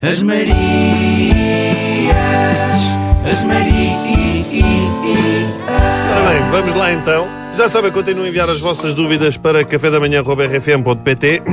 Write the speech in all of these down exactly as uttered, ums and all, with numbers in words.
As Marias, as Marias. Ora bem, vamos lá então. Já sabem, continuem a enviar as vossas dúvidas para café da manhã arroba r f m ponto p t.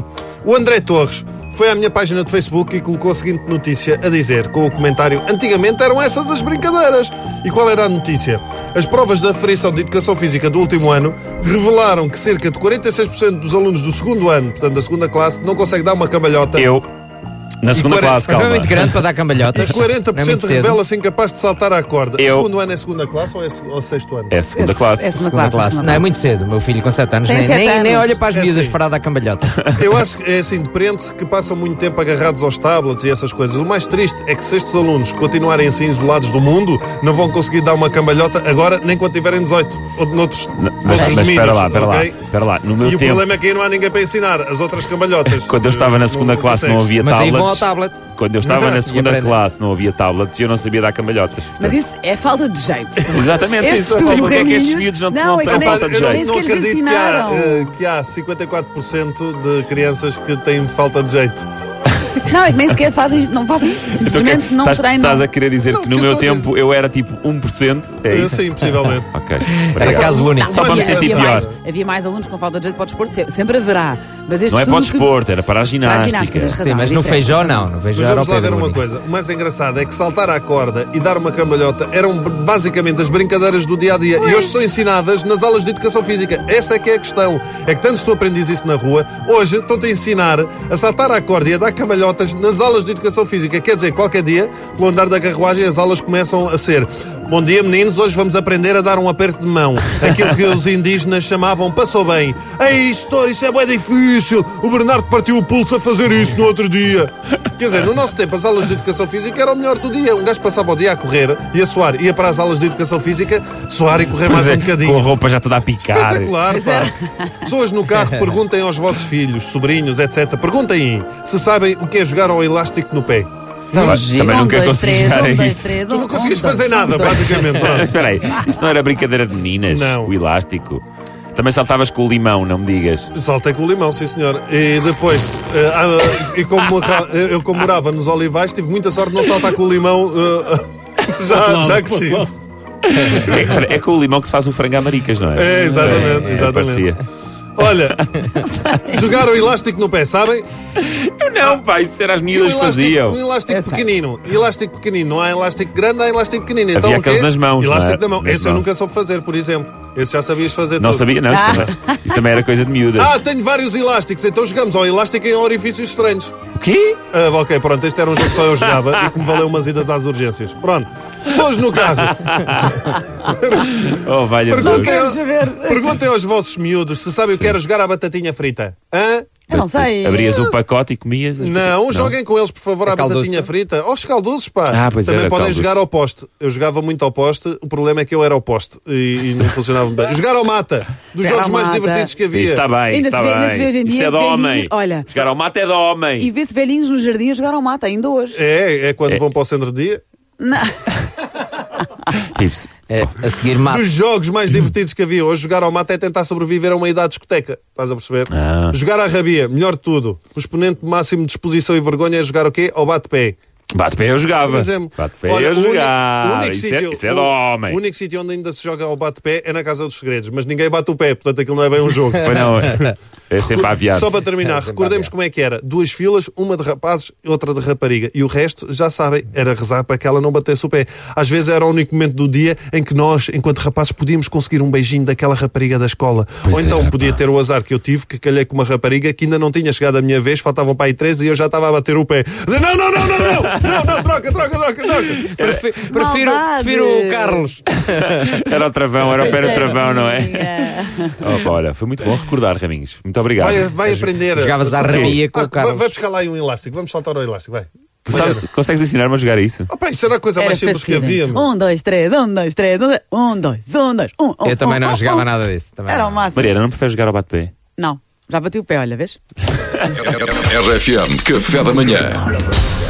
O André Torres foi à minha página de Facebook e colocou a seguinte notícia a dizer, com o comentário: antigamente eram essas as brincadeiras. E qual era a notícia? As provas da aferição de Educação Física do último ano revelaram que cerca de quarenta e seis por cento dos alunos do segundo ano, portanto da segunda classe, não consegue dar uma cambalhota. Eu, na segunda quarenta classe, Mas calma. não é muito grande para dar cambalhotas. E quarenta por Não é muito cento cedo. revela-se incapaz de saltar à corda. Eu- Segundo ano é segunda classe ou é se- ou sexto ano? É segunda classe. É segunda Segunda classe. classe. segunda Não, é classe. muito cedo. O meu filho com sete anos Tem nem, sete nem, nem anos. olha para as É miúdas assim. farada a cambalhota. Eu acho que é assim, depende-se que passam muito tempo agarrados aos tablets e essas coisas. O mais triste é que se estes alunos continuarem assim isolados do mundo, não vão conseguir dar uma cambalhota agora, nem quando tiverem dezoito, ou noutros, Mas, noutros mas domínios. espera lá, espera lá, ok? espera lá. No meu E o tempo, problema é que aí não há ninguém para ensinar as outras cambalhotas. quando eu estava na segunda classe não havia Mas aí vão ao tablets. tablet. Quando eu estava na E segunda aprendem. classe não havia tablets e eu não sabia dar cambalhotas. Mas isso é falta de jeito. Exatamente. Estes Isso é falta- Porque é que estes caminhos- miúdos não, Não, não é têm que nem- falta de Eu não, nem jeito? não sequer lhes acredito que há, ensinaram. eh, que há cinquenta e quatro por cento de crianças que têm falta de jeito. Não, é que nem sequer fazem, não fazem isso. Então, Simplesmente que- não estás, treinam. estás a querer dizer Não, que no que eu meu estou a tempo eu era tipo um por cento? É Eh, isso? Sim, possivelmente. Ok. Era Obrigado. caso único. Só para me Mas sentir havia pior. mais, havia mais alunos com falta de jeito para o desporto, sempre, sempre haverá. Mas este Não é para o estudo que- desporto, era para a Para a ginástica. ginástica, tens razão. Sim, mas é no diferente, feijó tens razão. não. No Mas feijó era o vamos lá ver Pedro uma único. coisa. O mais engraçado é que saltar à corda e dar uma cambalhota eram b- basicamente as brincadeiras do dia a dia. E hoje são ensinadas nas aulas de educação física. Essa é que é a questão. É que tanto tu aprendes isso na rua, hoje estão-te a ensinar a saltar à corda e a dar cambalhotas nas aulas de educação física. Quer dizer, qualquer dia, pelo andar da carruagem, as aulas começam a ser: bom dia, meninos, hoje vamos aprender a dar um aperto de mão. Aquilo que os indígenas chamavam passou bem. Ei, doutor, isso é bem difícil. O Bernardo partiu o pulso a fazer isso no outro dia. Quer dizer, no nosso tempo, as aulas de educação física eram o melhor do dia. Um gajo passava o dia a correr e a suar. Ia para as aulas de educação física, suar e correr mais Pois é, um bocadinho. com a roupa já toda a picar. Espetacular, pá. Pessoas no carro, perguntem aos vossos filhos, sobrinhos, etcétera. Perguntem se sabem o que é jogar ao elástico no pé. Também, Giro. também Um, nunca dois, consegui três, jogar um, a dois, isso. três, Tu não um, conseguiste um, dois, fazer um, nada, dois. basicamente. Pronto. Espera aí, isso não era brincadeira de meninas? Não. O elástico. Também saltavas com o limão, não me digas. Saltei com o limão, sim senhor. E depois, eh, ah, e como, mora- eu como morava nos Olivais, tive muita sorte de não saltar com o limão eh, já, já crescido. É, é com o limão que se faz o frango a maricas, não é? É, exatamente, É, exatamente. parecia. Olha, jogar o elástico no pé, sabem? Eu não, pá, isso era as E um miúdas elástico, faziam. um elástico Eu sei. pequenino. Elástico pequenino. Não há elástico grande, há elástico pequenino. Então Havia o quê? aqueles nas mãos, Elástico não é? da mão. Nas Esse eu mãos. nunca soube fazer, por exemplo. Esse já sabias fazer Não tudo. sabia, não. Isso, Ah. também, isso também era coisa de miúdas. Ah, tenho vários elásticos. Então jogamos ao elástico em orifícios estranhos. O quê? Ah, ok, pronto. Este era um jogo que só eu jogava e que me valeu umas idas às urgências. Pronto. Pessoas no carro. Oh, valha Deus. Perguntem, Queremos saber. perguntem aos vossos miúdos se sabem o que era jogar à batatinha frita. Hã? Eu não sei. Abrias o pacote e comias? as Não, joguem com eles, por favor, à caldoça. batatinha frita. Aos caldoços, pá. Ah, pois Também era, podem caldoço. jogar ao poste. Eu jogava muito ao poste, o problema é que eu era ao poste e, e não funcionava bem. Jogar ao mata, dos Jogar jogos ao mais mata. divertidos que havia. Isso está bem, Ainda isso se está vê- ainda bem. se vê hoje em Isso dia é de homem. velhinhos, olha. Jogar ao mate é de homem. E vê-se velhinhos no jardim a jogar ao mata, ainda hoje. É, é quando É. vão para o centro de dia. Não. Tipo, É, a seguir mata. Dos jogos mais divertidos que havia hoje, jogar ao mata é tentar sobreviver a uma idade de discoteca. Estás a perceber? Ah. Jogar à rabia, melhor de tudo. O exponente máximo de exposição e vergonha é jogar o quê? Ao bate-pé. bate-pé eu jogava. Por exemplo, Bate-pé olha, eu o único- jogava. o único Isso, sítio- é, isso é de o- homem. O único sítio onde ainda se joga ao bate-pé é na Casa dos Segredos, mas ninguém bate o pé, portanto aquilo não é bem um jogo. Pois não, é sempre aviado. Só para terminar, recordemos como é que era: duas filas, uma de rapazes e outra de rapariga. E o resto, já sabem, era rezar para que ela não batesse o pé. Às vezes era o único momento do dia em que nós, enquanto rapazes, podíamos conseguir um beijinho daquela rapariga da escola. Pois Ou então era, podia ter o azar que eu tive, que calhei com uma rapariga que ainda não tinha chegado a minha vez, faltavam para aí três e eu já estava a bater o pé. Dizer, não, não, não, não, não, não, não, troca, troca, troca, troca. Prefi- Prefiro, Maldade. prefiro o Carlos. Era o travão, era o pé no travão, não é? Tadinha. Opa, olha, foi muito bom recordar, Raminhos. Muito obrigado. Vai, vai aprender. Jogavas à a- rabia com Ah, o Carlos. Vai buscar lá aí um elástico, vamos saltar ao elástico, vai. Tu sabe, consegues ensinar-me a jogar isso? Opa, isso era a coisa Era mais simples que fascinante. havia. meu. Um, dois, três, um, dois, três, um, dois, um, dois, um, dois, um, um. Eu também um, não um, jogava um. nada disso. Também Era não. o máximo. Mariana, não preferes jogar ao bate-pé? Não, já bati o pé, olha, vês? R F M, café da manhã.